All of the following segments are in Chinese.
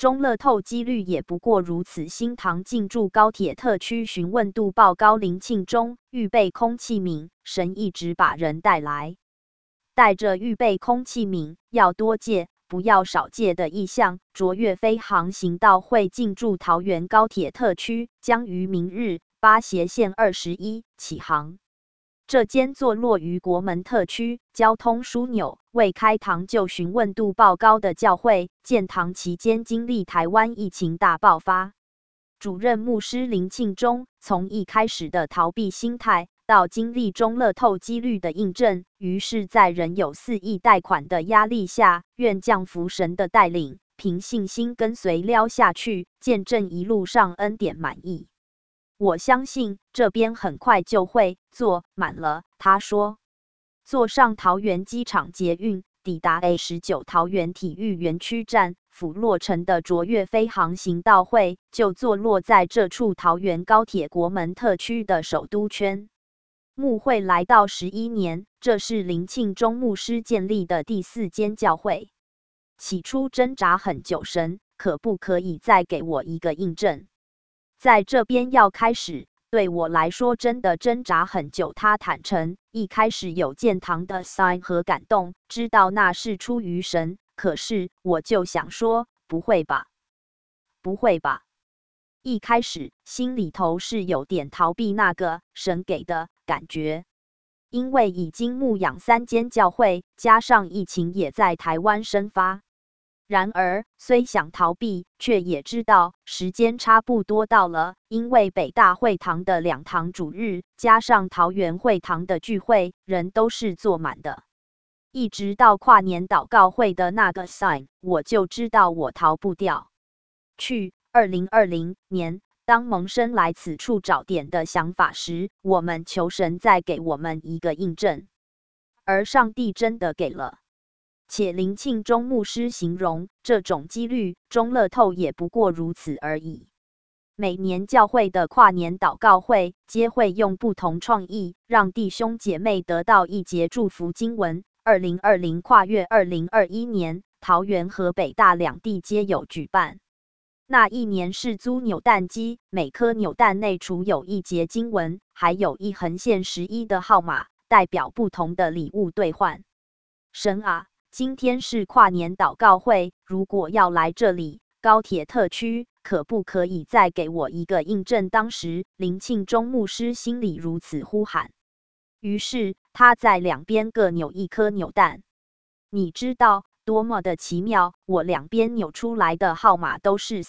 中乐透几率也不过如此。新唐进驻高铁特区，询问度报高，林庆忠预备空气敏，神一直把人带来，带着预备空气敏，要多借不要少借的意向。卓越飞航行道会进驻桃园高铁特区，将于明日8斜线21起航。这间坐落于国门特区，交通枢纽，未开堂就询问度爆高的教会，建堂期间经历台湾疫情大爆发。主任牧师林庆忠从一开始的逃避心态，到经历中乐透几率的印证，于是在仍有4亿贷款的压力下，愿降服神的带领，凭信心跟随撩下去，见证一路上恩典满意。我相信这边很快就会坐满了，他说。坐上桃园机场捷运，抵达 A19 桃园体育园区站，府落成的卓越飞航行道会就坐落在这处桃园高铁国门特区的首都圈。牧会来到11年，这是林庆忠牧师建立的第4间教会。起初挣扎很久，神可不可以再给我一个印证？在这边要开始，对我来说真的挣扎很久。他坦诚，一开始有建堂的 sign 和感动，知道那是出于神，可是我就想说，不会吧，不会吧。一开始心里头是有点逃避那个神给的感觉，因为已经牧养3间教会，加上疫情也在台湾生发。然而，虽想逃避，却也知道时间差不多到了，因为北大会堂的2堂主日，加上桃园会堂的聚会，人都是坐满的。一直到跨年祷告会的那个 sign， 我就知道我逃不掉。去2020年，当萌生来此处找点的想法时，我们求神再给我们一个印证，而上帝真的给了。且林庆忠牧师形容，这种几率，中乐透也不过如此而已。每年教会的跨年祷告会，皆会用不同创意，让弟兄姐妹得到一节祝福经文。2020跨越2021年，桃园和北大2地皆有举办。那一年是租扭蛋机，每颗扭蛋内除有一节经文，还有一横线11的号码，代表不同的礼物兑换。神啊！今天是跨年祷告会，如果要来这里，高铁特区，可不可以再给我一个印证？当时林庆忠牧师心里如此呼喊，于是他在两边各扭一颗扭蛋。你知道多么的奇妙，我两边扭出来的号码都是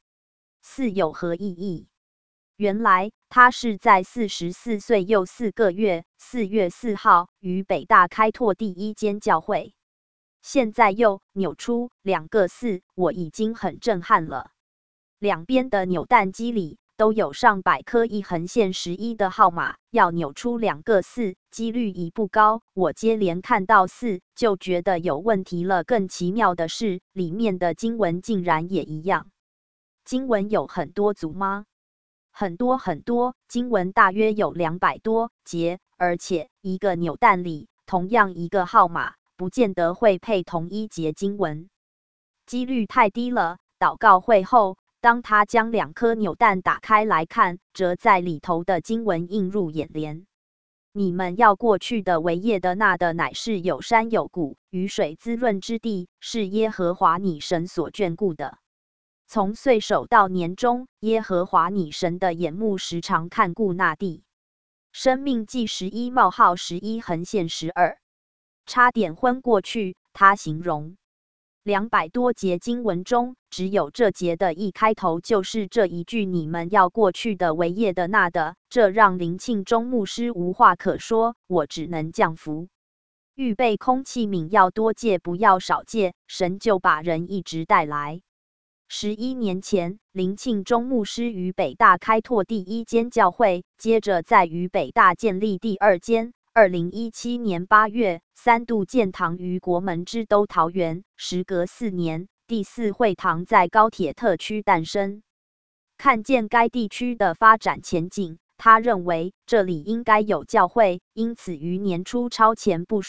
4。4有何意义？原来他是在44岁又4个月，4月4号于北大开拓第1间教会。现在又扭出2个4，我已经很震撼了。两边的扭蛋机里都有上百颗一横线11的号码，要扭出2个4，几率已不高。我接连看到4，就觉得有问题了。更奇妙的是，里面的经文竟然也一样。经文有很多组吗？很多很多，经文大约有200多节，而且一个扭蛋里同样一个号码，不见得会配同一节经文，几率太低了。祷告会后，当他将2颗扭蛋打开来看，折在里头的经文映入眼帘。你们要过去的为业的那的乃是有山有谷，雨水滋润之地，是耶和华你神所眷顾的。从岁首到年终，耶和华你神的眼目时常看顾那地。生命记11:11横线12。差点昏过去，他形容200多节经文中，只有这节的一开头就是这一句你们要过去的为业的那的，这让林庆忠牧师无话可说，我只能降服。预备空气敏要多借不要少借，神就把人一直带来。11年前，林庆忠牧师于北大开拓第1间教会，接着在于北大建立第2间。2017年8月，3度建堂于国门之都桃园。时隔4年，第4会堂在高铁特区诞生。看见该地区的发展前景，他认为这里应该有教会，因此于年初超前部署，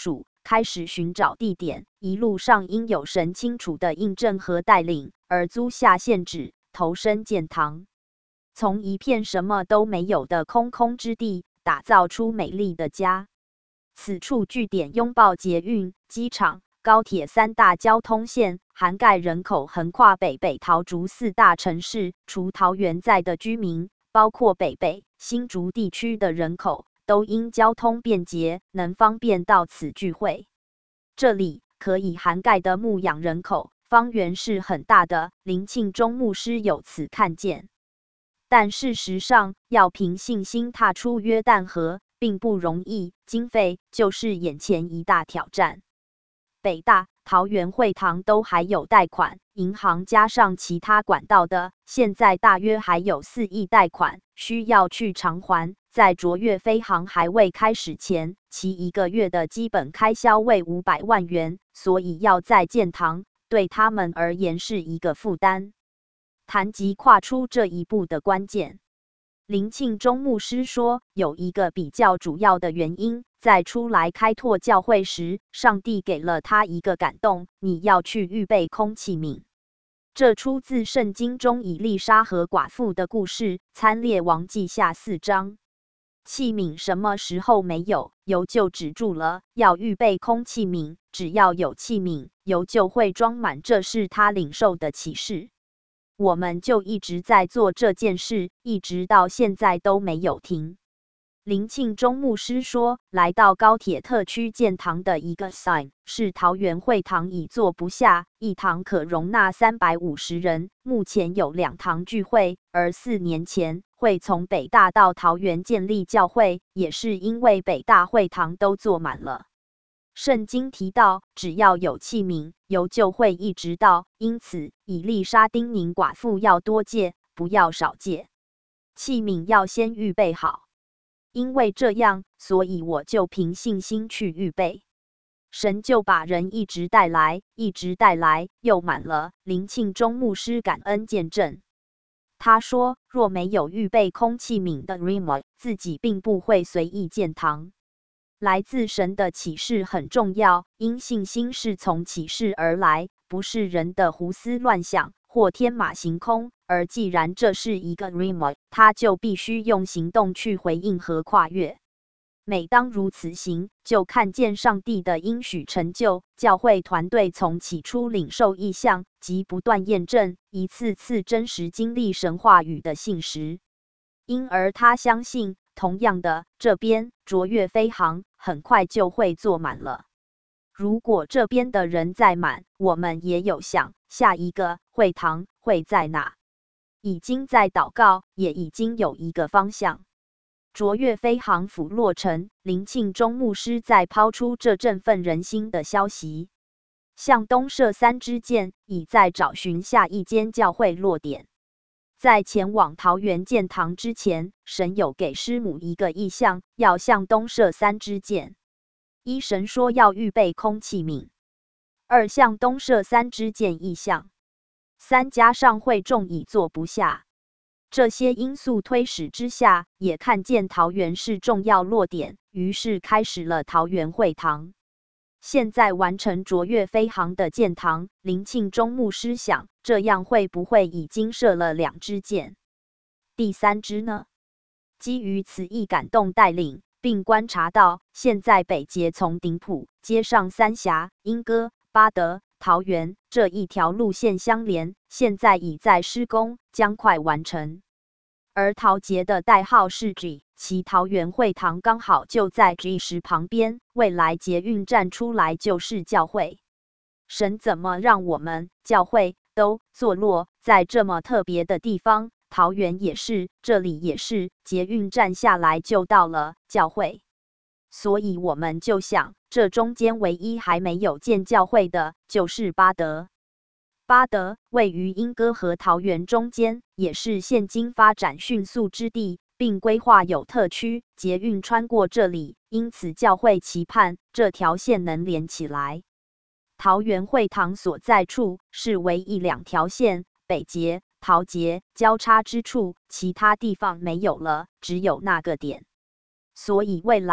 开始寻找地点，一路上因有神清楚的印证和带领，而租下县址，投身建堂，从一片什么都没有的空空之地，打造出美丽的家。此处据点拥抱捷运、机场、高铁3大交通线，涵盖人口横跨北桃竹4大城市，除桃园在的居民，包括北新竹地区的人口，都因交通便捷，能方便到此聚会。这里可以涵盖的牧养人口方圆是很大的，林庆忠牧师有此看见。但事实上，要凭信心踏出约旦河并不容易，经费就是眼前一大挑战。北大、桃园会堂都还有贷款，银行加上其他管道的，现在大约还有4亿贷款需要去偿还。在卓越飞航还未开始前，其1个月的基本开销为500万元，所以要在建堂，对他们而言是一个负担。谈及跨出这一步的关键，林庆忠牧师说，有一个比较主要的原因，在出来开拓教会时，上帝给了他一个感动，你要去预备空器皿。这出自圣经中以利沙和寡妇的故事，参列王记下4章。器皿什么时候没有，油就止住了，要预备空器皿，只要有器皿，油就会装满，这是他领受的启示。我们就一直在做这件事，一直到现在都没有停。林庆忠牧师说，来到高铁特区建堂的一个 sign 是桃园会堂已坐不下，一堂可容纳350人，目前有2堂聚会，而4年前会从北大到桃园建立教会，也是因为北大会堂都坐满了。圣经提到，只要有器皿，油就会一直到，因此以利沙叮咛寡妇要多借，不要少借，器皿要先预备好。因为这样，所以我就凭信心去预备，神就把人一直带来，一直带来，又满了。林庆忠牧师感恩见证，他说，若没有预备空器皿的 remote， 自己并不会随意建堂。来自神的启示很重要，因信心是从启示而来，不是人的胡思乱想或天马行空。而既然这是一个 remote， 他就必须用行动去回应和跨越。每当如此行，就看见上帝的应许成就。教会团队从起初领受异象及不断验证，一次次真实经历神话语的信实。因而他相信，同样的，这边卓越飞航很快就会坐满了。如果这边的人再满，我们也有想下一个会堂会在哪。已经在祷告，也已经有一个方向。卓越飞航府落成，林庆忠牧师在抛出这振奋人心的消息。向东射3支箭，已在找寻下一间教会落点。在前往桃园建堂之前，神有给师母一个意象，要向东射3支箭。一，神说要预备空器皿；2，向东射3支箭意象；3，加上会众已坐不下。这些因素推使之下，也看见桃园是重要落点，于是开始了桃园会堂。现在完成卓越飞航的建堂，林庆忠牧师想，这样会不会已经射了2支箭？第3支呢？基于此意感动带领，并观察到，现在北捷从顶埔接上三峡、莺歌、八德、桃园这一条路线相连，现在已在施工，将快完成。而桃捷的代号是 G， 其桃园会堂刚好就在 G10旁边，未来捷运站出来就是教会。神怎么让我们教会都坐落在这么特别的地方？桃园也是，这里也是，捷运站下来就到了教会。所以我们就想，这中间唯一还没有建教会的，就是八德。八德位于莺歌和桃园中间，也是现今发展迅速之地，并规划有特区，捷运穿过这里，因此教会期盼这条线能连起来。桃园会堂所在处是唯一2条线，北捷、桃捷交叉之处，其他地方没有了，只有那个点。所以未来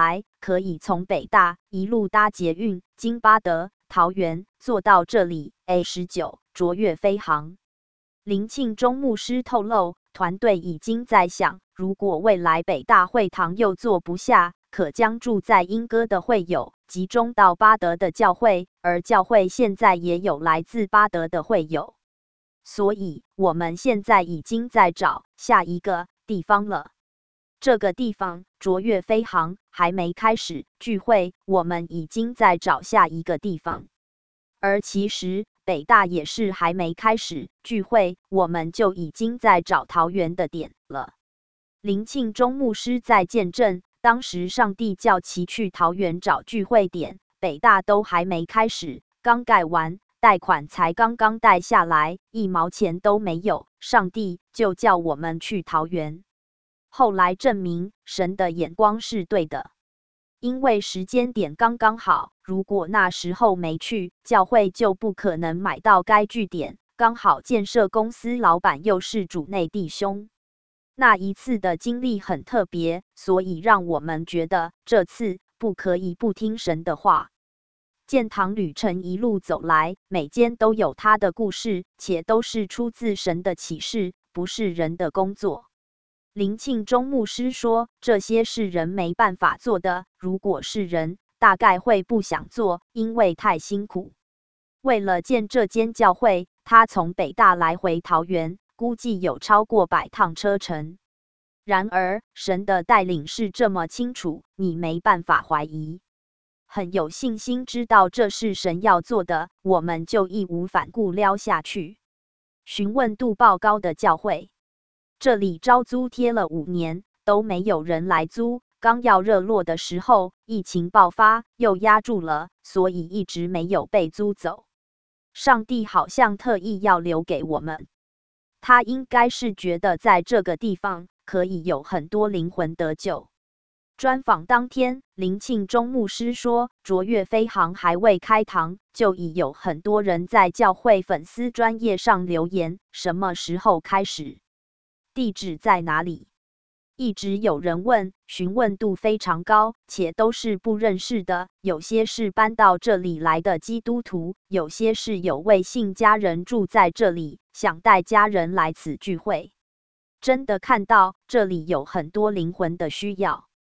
可以从北大一路搭捷运，经八德、桃园坐到这里。A19卓越飞航。林庆忠牧师透露，团队已经在想，如果未来北大会堂又坐不下，可将住在莺歌的会友集中到八德的教会，而教会现在也有来自八德的会友，所以我们现在已经在找下一个地方了。这个地方卓越飞航还没开始聚会，我们已经在找下一个地方。而其实北大也是还没开始聚会，我们就已经在找桃园的点了。林庆忠牧师在见证，当时上帝叫其去桃园找聚会点，北大都还没开始，刚盖完，贷款才刚刚贷下来，1毛钱都没有，上帝就叫我们去桃园。后来证明神的眼光是对的，因为时间点刚刚好，如果那时候没去，教会就不可能买到该据点，刚好建设公司老板又是主内弟兄。那一次的经历很特别，所以让我们觉得这次不可以不听神的话。建堂旅程一路走来，每间都有它的故事，且都是出自神的启示，不是人的工作。林庆忠牧师说，这些是人没办法做的，如果是人，大概会不想做，因为太辛苦。为了建这间教会，他从北大来回桃园，估计有超过100趟车程。然而，神的带领是这么清楚，你没办法怀疑。很有信心知道这是神要做的，我们就义无反顾撩下去。询问度爆高的教会，这里招租贴了5年，都没有人来租。刚要热络的时候，疫情爆发，又压住了，所以一直没有被租走。上帝好像特意要留给我们，他应该是觉得在这个地方可以有很多灵魂得救。专访当天，林庆忠牧师说，卓越飞航还未开堂，就已有很多人在教会粉丝专页上留言，什么时候开始？地址在哪里？一直有人问，询问度非常高，且都是不认识的，有些是搬到这里来的基督徒，有些是有未信家人住在这里，想带家人来此聚会。真的看到这里有很多灵魂的需要。